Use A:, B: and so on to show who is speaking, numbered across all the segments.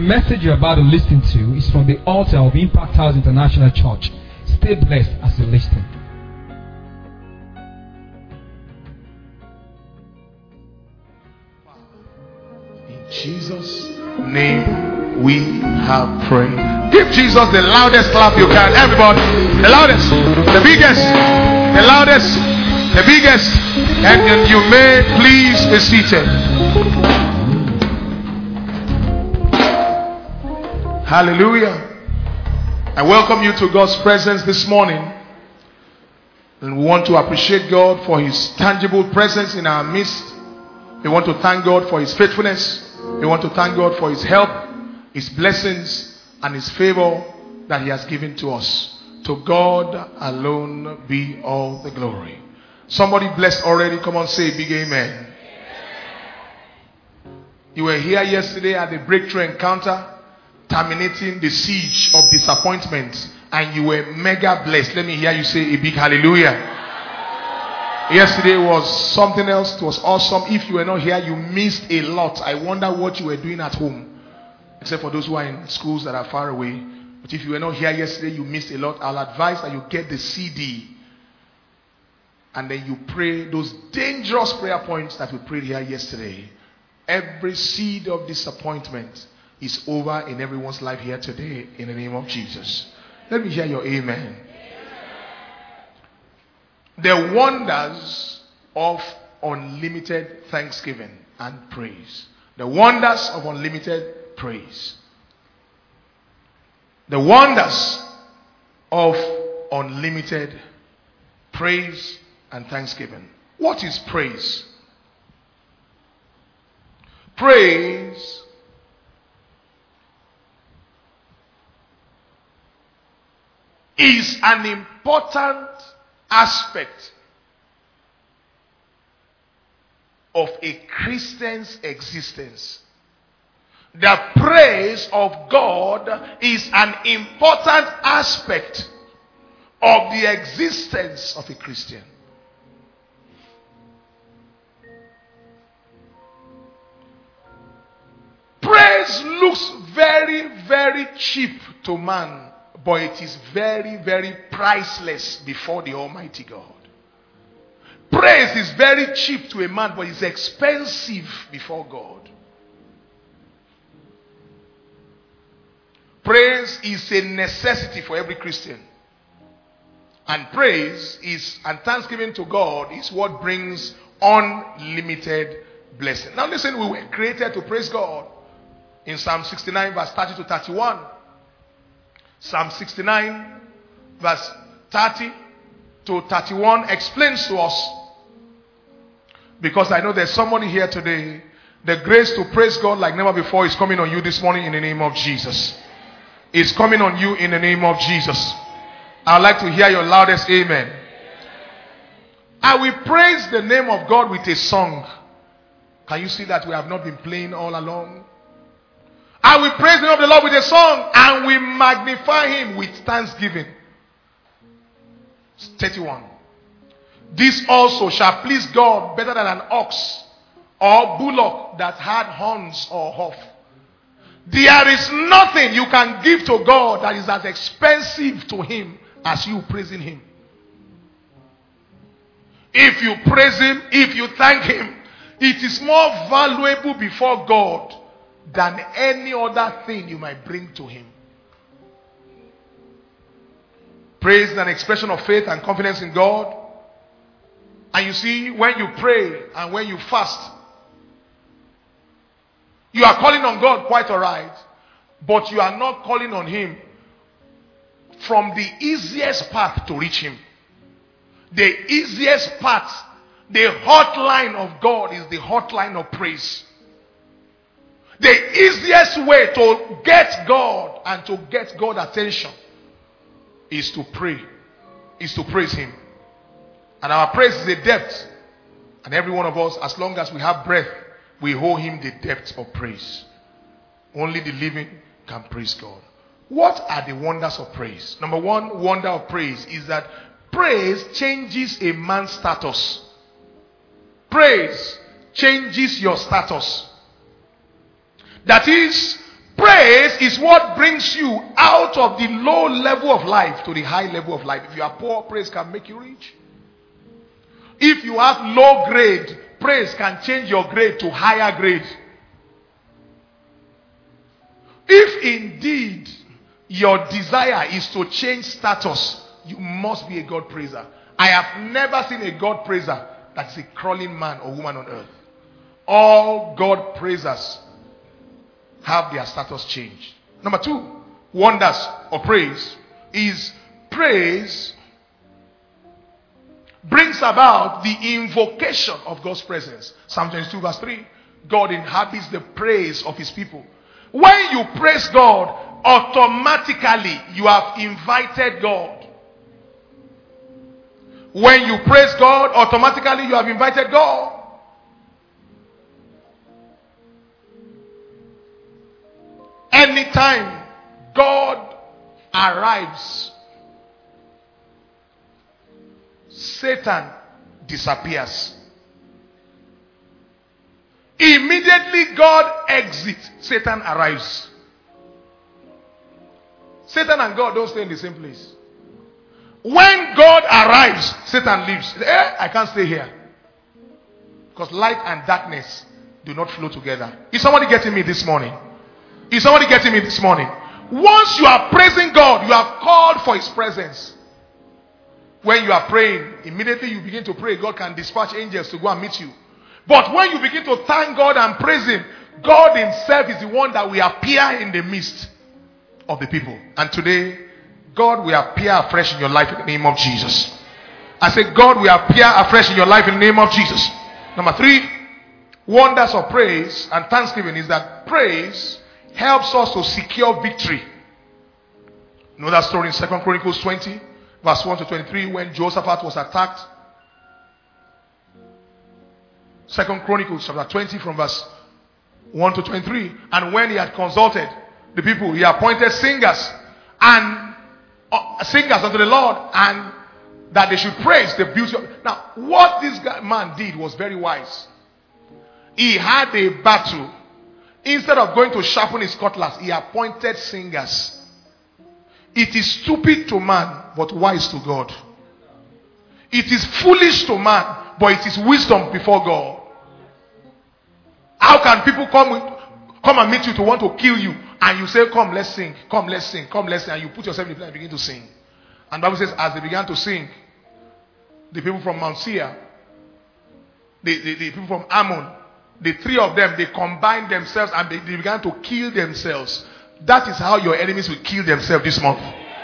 A: message you're about to listen to is from the altar of Impact House International Church. Stay blessed as you listen.
B: In Jesus' name we have prayed. Give Jesus the loudest clap you can. Everybody. The loudest. The biggest. The loudest. The biggest. And you may please be seated. Hallelujah. I welcome you to God's presence this morning. And we want to appreciate God for His tangible presence in our midst. We want to thank God for His faithfulness. We want to thank God for His help, His blessings, and His favor that He has given to us. To God alone be all the glory. Somebody blessed already. Come on, say a big amen. You were here yesterday at the breakthrough encounter, terminating the siege of disappointment, and you were mega blessed. Let me hear you say a big hallelujah. Yesterday was something else. It was awesome. If you were not here, you missed a lot. I wonder what you were doing at home, except for those who are in schools that are far away. But if you were not here yesterday, you missed a lot. I'll advise that you get the CD and then you pray those dangerous prayer points that we prayed here yesterday. Every seed of disappointment is over in everyone's life here today in the name of Jesus. Let me hear your amen. The wonders of unlimited thanksgiving and praise. The wonders of unlimited praise. The wonders of unlimited praise and thanksgiving. What is praise? Praise is an important aspect of a Christian's existence. The praise of God is an important aspect of the existence of a Christian. Praise looks very, very cheap to man, but it is very, very priceless before the Almighty God. Praise is very cheap to a man, but it's expensive before God. Praise is a necessity for every Christian. And praise is, and thanksgiving to God is what brings unlimited blessing. Now listen, we were created to praise God. In Psalm 69 verse 30 to 31. Psalm 69 verse 30 to 31 explains to us, because I know there's somebody here today, the grace to praise God like never before is coming on you this morning in the name of Jesus. It's coming on you in the name of Jesus. I'd like to hear your loudest amen. I will praise the name of God with a song. Can you see that we have not been playing all along? I will praise the name of the Lord with a song, and we magnify Him with thanksgiving. 31. This also shall please God better than an ox or bullock that had horns or hoof. There is nothing you can give to God that is as expensive to Him as you praising Him. If you praise Him, if you thank Him, it is more valuable before God than any other thing you might bring to Him. Praise is an expression of faith and confidence in God. And you see, when you pray and when you fast, you are calling on God quite alright, but you are not calling on Him from the easiest path to reach Him. The easiest path, the hotline of God is the hotline of praise. The easiest way to get God and to get God's attention is to pray, is to praise Him. And our praise is a depth. And every one of us, as long as we have breath, we owe Him the depth of praise. Only the living can praise God. What are the wonders of praise? Number one wonder of praise is that praise changes a man's status. Praise changes your status. That is, praise Praise is what brings you out of the low level of life to the high level of life. If you are poor, praise can make you rich. If you have low grade, praise can change your grade to higher grade. If indeed your desire is to change status, you must be a God praiser. I have never seen a God praiser that is a crawling man or woman on earth. All God praisers have their status changed. Number 2, wonders of praise is praise brings about the invocation of God's presence. Psalm 22 verse 3. God inhabits the praise of his people. When you praise God, automatically you have invited God. When you praise God, automatically you have invited God. Anytime God arrives, Satan disappears. Immediately God exits, Satan arrives. Satan and God don't stay in the same place. When God arrives, Satan leaves. I can't stay here. Because light and darkness do not flow together. Is somebody getting me this morning? Is somebody getting me this morning? Once you are praising God, you have called for his presence. When you are praying, immediately you begin to pray, God can dispatch angels to go and meet you. But when you begin to thank God and praise him, God himself is the one that will appear in the midst of the people. And today, God will appear afresh in your life in the name of Jesus. I say, God will appear afresh in your life in the name of Jesus. Number 3, wonders of praise and thanksgiving is that praise helps us to secure victory. You know that story in 2 Chronicles 20, verse 1 to 23, when Jehoshaphat was attacked. 2 Chronicles chapter 20 from verse 1 to 23. And when he had consulted the people, he appointed singers and singers unto the Lord, and that they should praise the beauty of. Now, what this man did was very wise. He had a battle. Instead of going to sharpen his cutlass, he appointed singers. It is stupid to man, but wise to God. It is foolish to man, but it is wisdom before God. How can people come and meet you to want to kill you, and you say, come, let's sing, come, let's sing, come, let's sing, and you put yourself in the place and begin to sing. And the Bible says, as they began to sing, the people from Mount Seir, the people from Ammon, the 3 of them, they combined themselves and they began to kill themselves. That is how your enemies will kill themselves this month.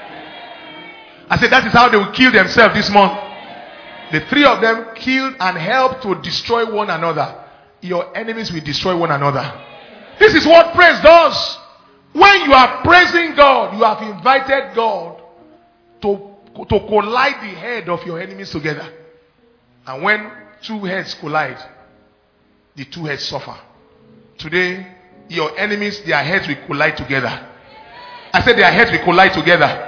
B: I said that is how they will kill themselves this month. The 3 of them killed and helped to destroy one another. Your enemies will destroy one another. This is what praise does. When you are praising God, you have invited God to collide the head of your enemies together. And when 2 heads collide, the 2 heads suffer. Today, your enemies, their heads will collide together. I said their heads will collide together.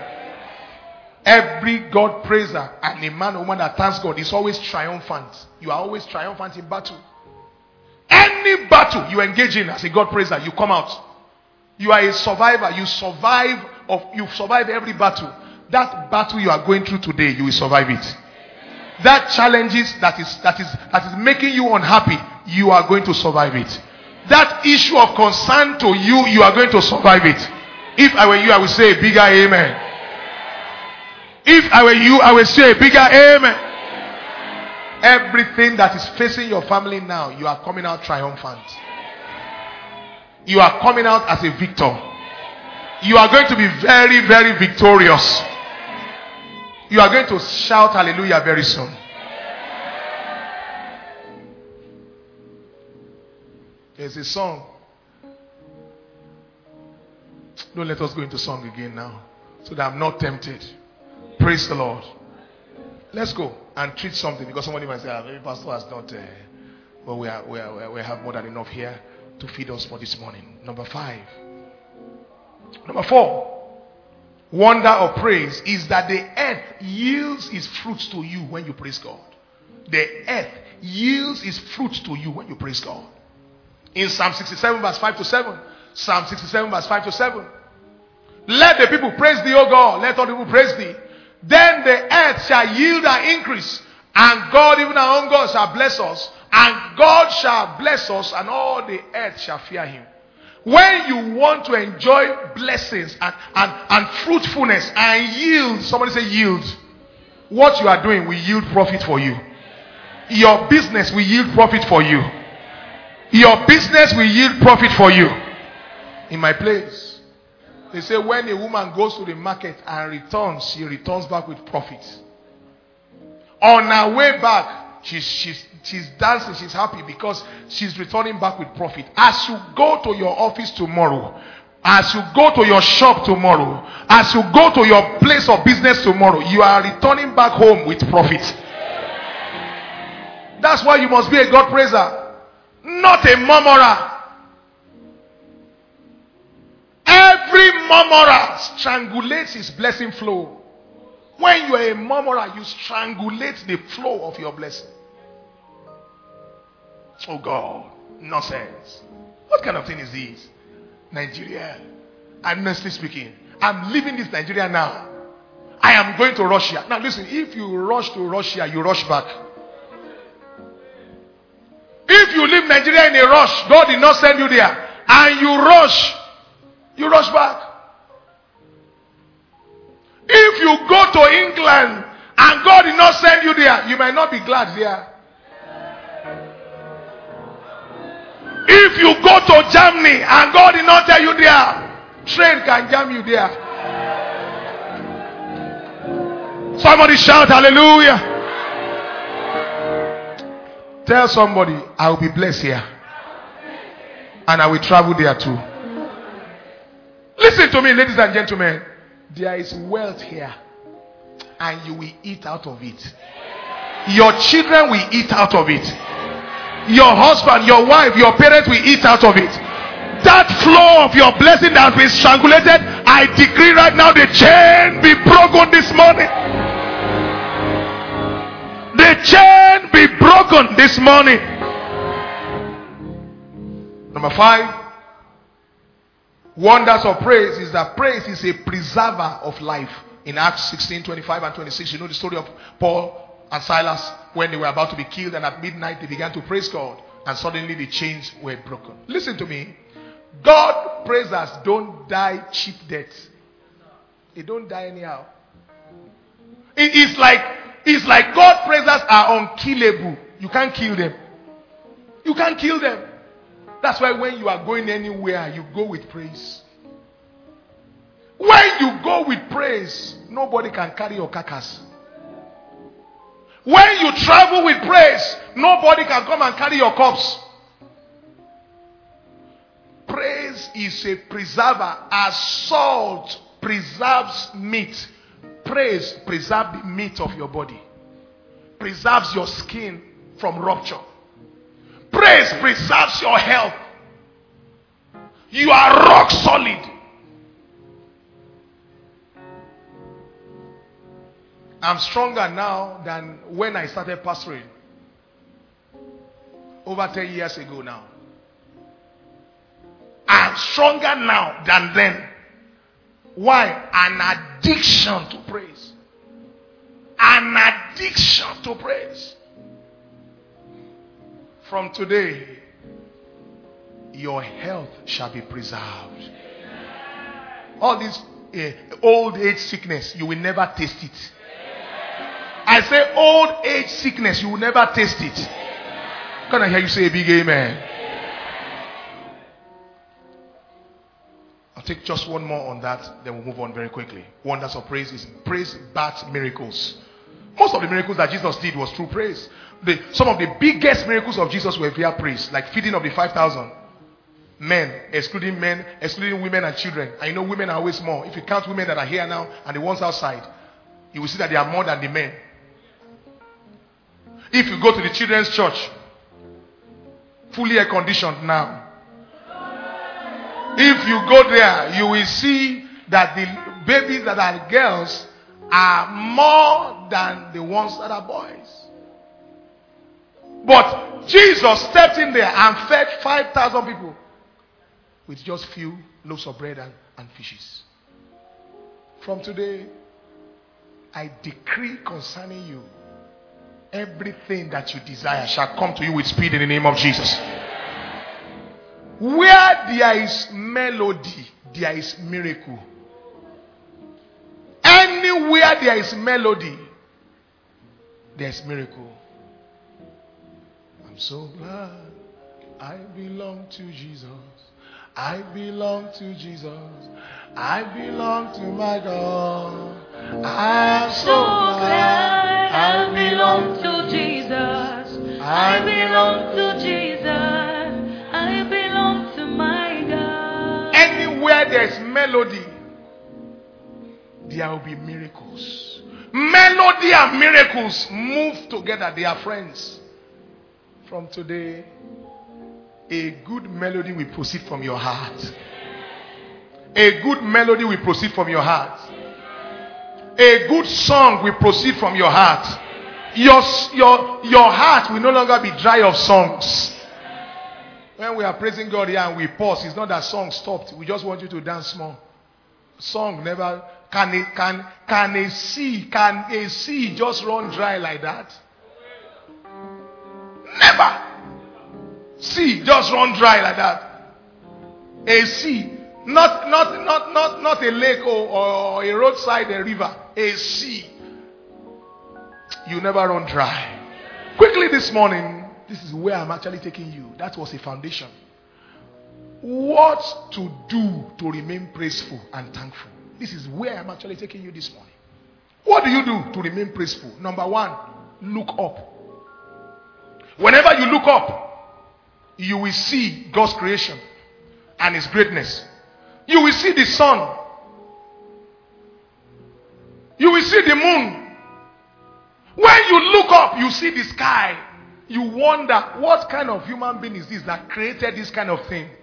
B: Every God praiser and a man or woman that thanks God is always triumphant. You are always triumphant in battle. Any battle you engage in as a God praiser, you come out. You are a survivor. You survive every battle. That battle you are going through today, you will survive it. That challenges that is making you unhappy, you are going to survive it. That issue of concern to you, you are going to survive it. If I were you, I would say a bigger amen. If I were you, I would say a bigger amen. Everything that is facing your family now, you are coming out triumphant. You are coming out as a victor. You are going to be very, very victorious. You are going to shout hallelujah very soon. There's a song. Don't let us go into song again now, so that I'm not tempted. Praise the Lord. Let's go and treat something, because somebody might say, maybe pastor has not, but we have more than enough here to feed us for this morning. Number 5. Number 4. Wonder of praise is that the earth yields its fruits to you when you praise God. The earth yields its fruits to you when you praise God. In Psalm 67 verse 5 to 7, Psalm 67 verse 5 to 7. Let the people praise thee, O God. Let all the people praise thee. Then the earth shall yield her increase. And God, even our own God, shall bless us. And God shall bless us, and all the earth shall fear him. When you want to enjoy blessings and fruitfulness and yield, somebody say yield. What you are doing will yield profit for you. Your business will yield profit for you. Your business will yield profit for you. In my place, they say when a woman goes to the market and returns, she returns back with profit. On her way back, she's dancing, she's happy because she's returning back with profit. As you go to your office tomorrow, as you go to your shop tomorrow, as you go to your place of business tomorrow, you are returning back home with profit. That's why you must be a God praiser, not a murmurer. Every murmurer strangulates his blessing flow. When you are a murmurer, you strangulate the flow of your blessing. Oh God, nonsense. What kind of thing is this? Nigeria. Honestly speaking, I'm leaving this Nigeria now. I am going to Russia. Now listen, if you rush to Russia, you rush back. If you leave Nigeria in a rush, God did not send you there, and you rush back. If you go to England and God did not send you there, you might not be glad there. If you go to Germany and God did not tell you there, train can jam you there. Somebody shout hallelujah. Tell somebody, I will be blessed here. And I will travel there too. Listen to me, ladies and gentlemen. There is wealth here. And you will eat out of it. Your children will eat out of it. Your husband, your wife, your parents will eat out of it. That flow of your blessing that has been strangulated, I decree right now the chain be broken this morning. The chain be broken this morning. Number 5. Wonders of praise is that praise is a preserver of life. In Acts 16, 25 and 26, you know the story of Paul and Silas when they were about to be killed, and at midnight they began to praise God, and suddenly the chains were broken. Listen to me. God praisers don't die cheap deaths. They don't die anyhow. It's like God praisers are unkillable. You can't kill them. You can't kill them. That's why when you are going anywhere, you go with praise. When you go with praise, nobody can carry your carcass. When you travel with praise, nobody can come and carry your corpse. Praise is a preserver. As salt preserves meat, praise preserves the meat of your body. Preserves your skin from rupture. Praise preserves your health. You are rock solid. I'm stronger now than when I started pastoring. Over 10 years ago now. I'm stronger now than then. Why? An addiction to praise. An addiction to praise. From today, your health shall be preserved. All this old age sickness, you will never taste it. I say old age sickness, you will never taste it. Can I hear you say a big amen? I'll take just one more on that, then we'll move on very quickly. Wonders of praise is praise births miracles. Most of the miracles that Jesus did was through praise. Some of the biggest miracles of Jesus were via praise, like feeding of the 5,000. Men, excluding women and children. And you know women are always more. If you count women that are here now and the ones outside, you will see that they are more than the men. If you go to the children's church, fully air conditioned now. If you go there, you will see that the babies that are girls are more than the ones that are boys. But Jesus stepped in there and fed 5,000 people with just few loaves of bread and fishes. From today, I decree concerning you, everything that you desire shall come to you with speed in the name of Jesus. Where there is melody, there is miracle. Anywhere there is melody, there is miracle. I'm so glad I belong to Jesus. I belong to Jesus. I belong to my God. I'm so glad
C: I belong to Jesus. I belong to Jesus. I belong to my God.
B: Anywhere there is melody, there will be miracles. Melody and miracles move together. They are friends. From today, a good melody will proceed from your heart. A good melody will proceed from your heart. A good song will proceed from your heart. Your heart will no longer be dry of songs. When we are praising God here and we pause, it's not that song stopped. We just want you to dance more. Song never can a sea just run dry like that? Never. Sea just run dry like that. A sea, not a lake or a roadside a river. A sea. You never run dry. Quickly this morning, this is where I'm actually taking you. That was a foundation. What to do to remain praiseful and thankful? This is where I'm actually taking you this morning. What do you do to remain praiseful? Number one, look up. Whenever you look up, you will see God's creation and His greatness. You will see the sun. You will see the moon. When you look up, you see the sky. You wonder, what kind of human being is this that created this kind of thing?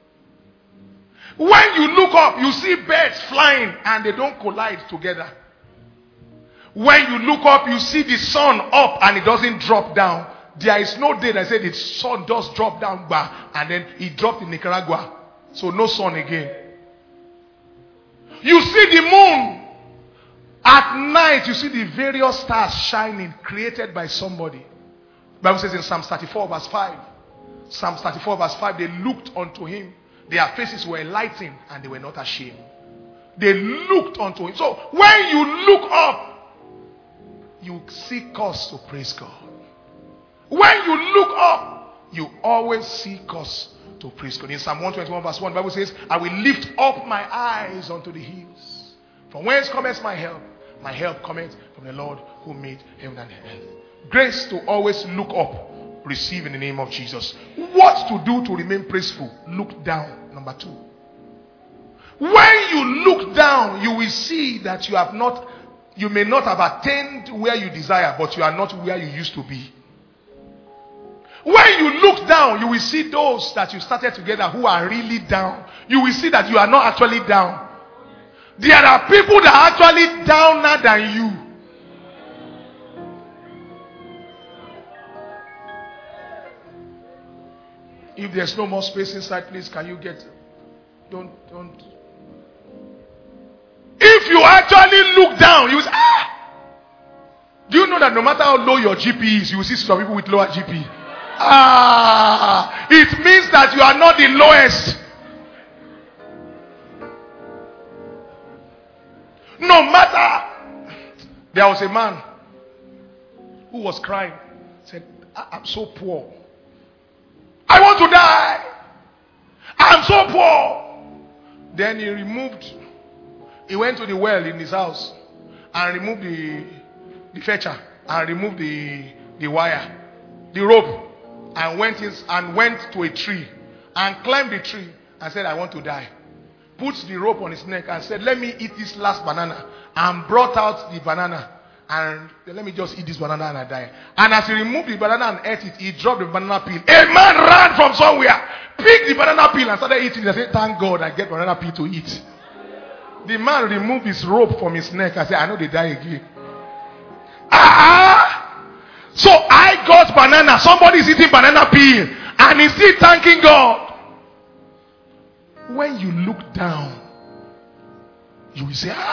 B: When you look up, you see birds flying and they don't collide together. When you look up, you see the sun up and it doesn't drop down. There is no day that said the sun does drop down and then it dropped in Nicaragua. So no sun again. You see the moon. At night you see the various stars shining, created by somebody. The Bible says in Psalm 34 verse 5. Psalm 34 verse 5, they looked unto Him. Their faces were enlightened and they were not ashamed. They looked unto Him. So when you look up, you see cause to praise God. When you look up, you always see cause to praise God. In Psalm 121 verse 1, the Bible says, I will lift up my eyes unto the hills. From whence cometh my help? My help cometh from the Lord who made heaven and earth. Grace to always look up. Receive in the name of Jesus. What to do to remain praiseful? Look down. Number 2. When you look down, you will see that you may not have attained where you desire, but you are not where you used to be. When you look down, you will see those that you started together who are really down. You will see that you are not actually down. There are people that are actually downer than you. If there's no more space inside, please, can you get... Don't. If you actually look down, you will say, do you know that no matter how low your GP is, you will see some people with lower GP? It means that you are not the lowest. No matter. There was a man who was crying. Said, I'm so poor. I want to die. I'm so poor. Then he went to the well in his house and removed the fetcher and removed the wire, the rope, and went to a tree and climbed the tree and said, I want to die. Put the rope on his neck and said, let me eat this last banana, and brought out the banana and let me just eat this banana and I die. And as he removed the banana and ate it, he dropped the banana peel. A man ran from somewhere, picked the banana peel and started eating it. I said, thank God I get banana peel to eat. The man removed his rope from his neck and said, I know they die again. So I got banana. Somebody is eating banana peel and he's still thanking God. when you look down, you will say,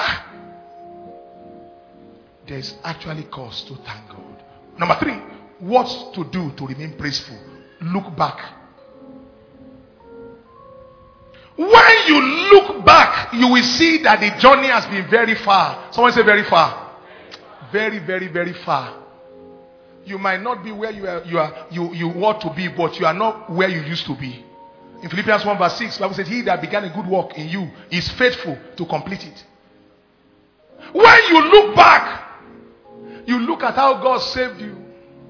B: there's actually cause to thank God. Number 3, what to do to remain praiseful? Look back. When you look back, you will see that the journey has been very far. Someone say very far. Very, very, very far. You might not be where you want to be, but you are not where you used to be. In Philippians 1 verse 6, the Bible says, he that began a good work in you is faithful to complete it. When you look back, you look at how God saved you.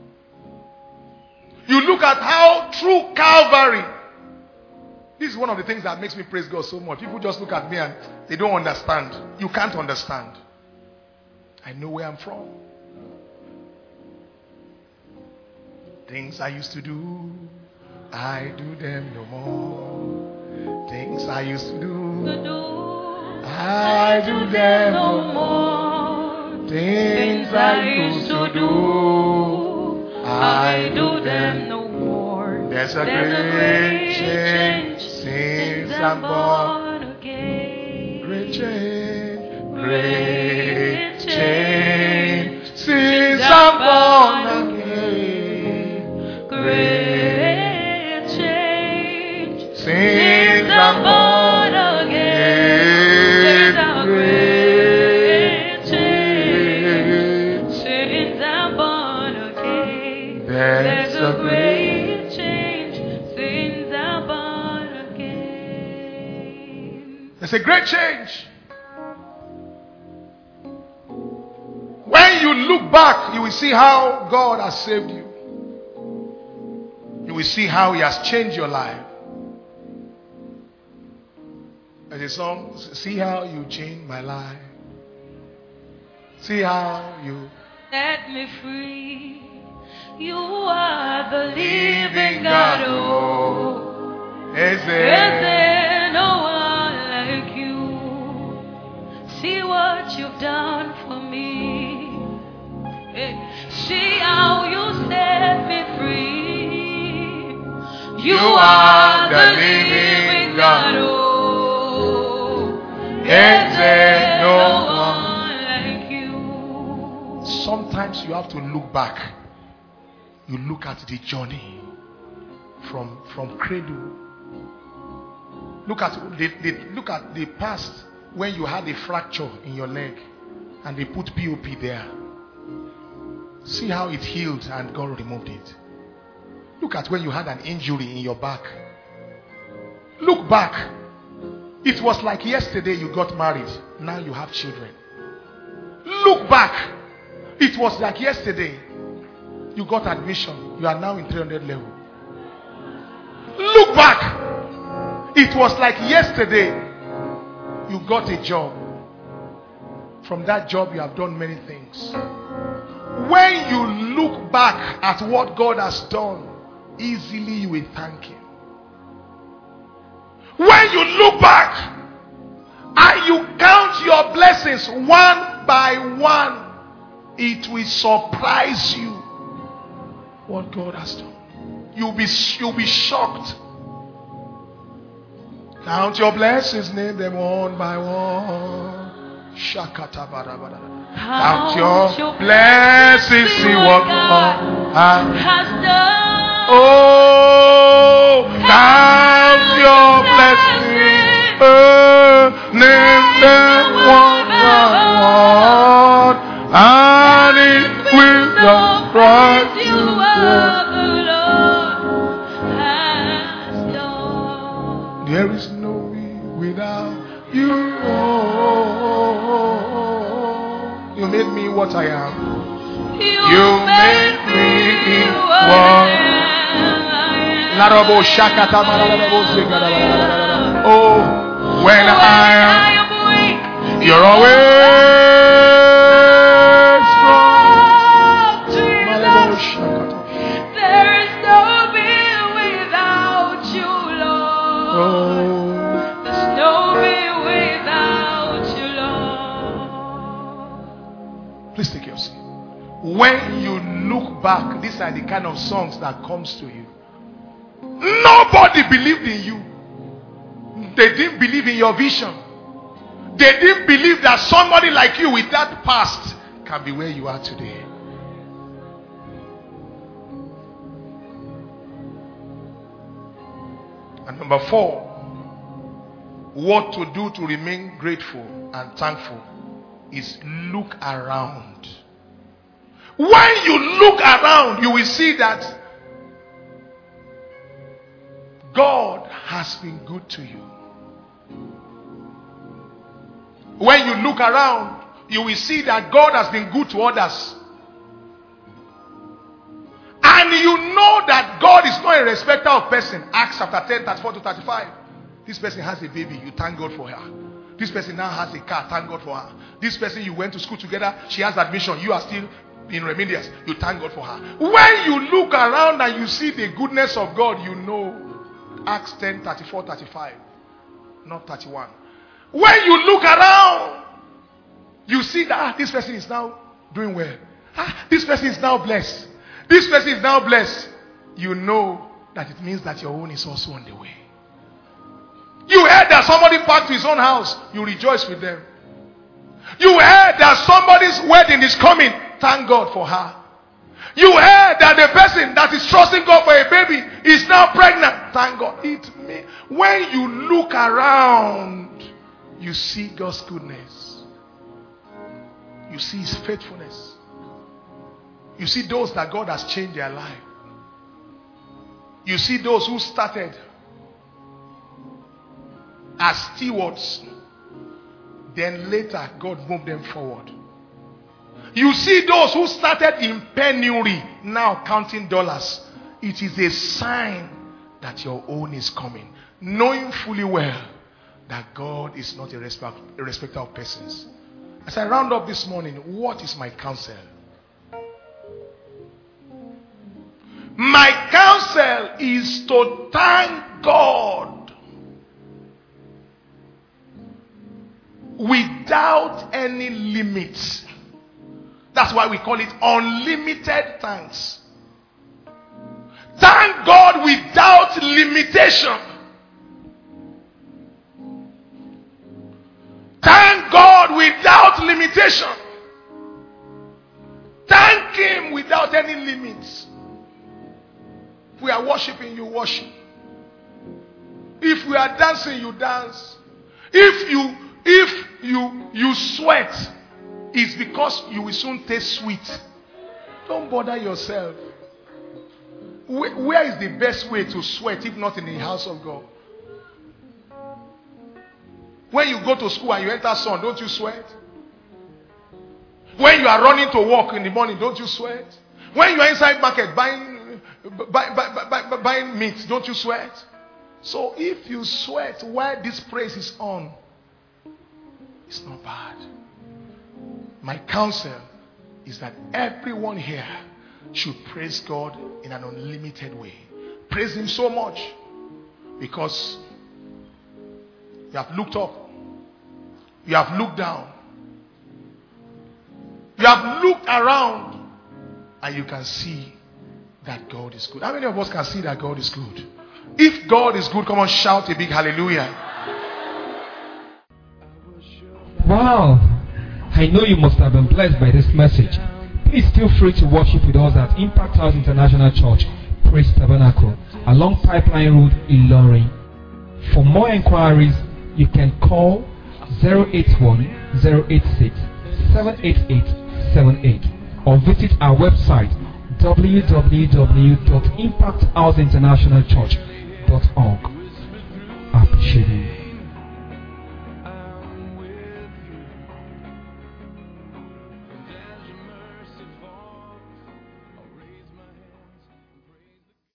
B: You look at how through Calvary. This is one of the things that makes me praise God so much. People just look at me and they don't understand. You can't understand. I know where I'm from. Things I used to do, I do them no more. Things I used to do, I do them no more. Things I used to do, I do them no more. There's a great change since I'm born again. Great change, great change since I'm born again. Great change since I'm born again. Great change since I'm born again. There's a great change since I'm born again. There's a great change. When you look back, you will see how God has saved you. You will see how He has changed your life. As a song, see how you changed my life. See how you
C: set me free. You are the living God. Oh, is there no one like you? See what you've done for me. See how you set me free. You are the living God. Oh, is there no one like you?
B: Sometimes you have to look back. You look at the journey from cradle. Look at the past when you had a fracture in your leg and they put POP there. See how it healed and God removed it. Look at when you had an injury in your back. Look back. It was like yesterday you got married. Now you have children. Look back. It was like yesterday you got admission. You are now in 300 level. Look back. It was like yesterday you got a job. From that job you have done many things. When you look back at what God has done, easily you will thank Him. When you look back and you count your blessings one by one, it will surprise you what God has done. You'll be shocked. Count your blessings, name them one by one. Shakata barabara. Count your blessings, see what God has done. Oh, count your blessings, name them one by one, and it will surprise you what the Lord has done. There is no me without you. You made me what I am. You made me what I am. Oh, when I am weak, you're always strong. There is no me without you, Lord. There's no me without you, Lord. Please take your seat. When you look back, these are the kind of songs that comes to you. Nobody believed in you. They didn't believe in your vision. They didn't believe that somebody like you with that past can be where you are today. And number 4, what to do to remain grateful and thankful is look around. When you look around, you will see that God has been good to you. When you look around, you will see that God has been good to others. And you know that God is not a respecter of person. Acts chapter 10, 34 to 35. This person has a baby, you thank God for her. This person now has a car, thank God for her. This person, you went to school together, she has admission, you are still in remedials, you thank God for her. When you look around and you see the goodness of God, you know. Acts 10, 34, 35. Not 31. When you look around, you see that this person is now doing well. This person is now blessed. This person is now blessed. You know that it means that your own is also on the way. You heard that somebody packed to his own house. You rejoice with them. You heard that somebody's wedding is coming. Thank God for her. You heard that the person that is trusting God for a baby is now pregnant. Thank God. When you look around, you see God's goodness. You see His faithfulness. You see those that God has changed their life. You see those who started as stewards, then later God moved them forward. You see those who started in penury, now counting dollars. It is a sign that your own is coming. Knowing fully well that God is not a respecter of persons. As I round up this morning, what is my counsel? My counsel is to thank God without any limits. That's why we call it unlimited thanks. Thank God without limitation. Thank God without limitation. Thank Him without any limits. If we are worshiping, you worship. If we are dancing, you dance. If you sweat, it's because you will soon taste sweet. Don't bother yourself. Where is the best way to sweat if not in the house of God? When you go to school and you enter sun, don't you sweat? When you are running to work in the morning, don't you sweat? When you are inside market buying meat, don't you sweat? So if you sweat while this praise is on, it's not bad. My counsel is that everyone here should praise God in an unlimited way. Praise Him so much because you have looked up, you have looked down, you have looked around, and you can see that God is good. How many of us can see that God is good? If God is good, come on, shout a big hallelujah.
A: Wow, I know you must have been blessed by this message. Please feel free to worship with us at Impact House International Church, Praise Tabernacle, along Pipeline Road, Ilorin. For more inquiries, you can call 081-086-78878 or visit our website www.impacthouseinternationalchurch.org. I appreciate you.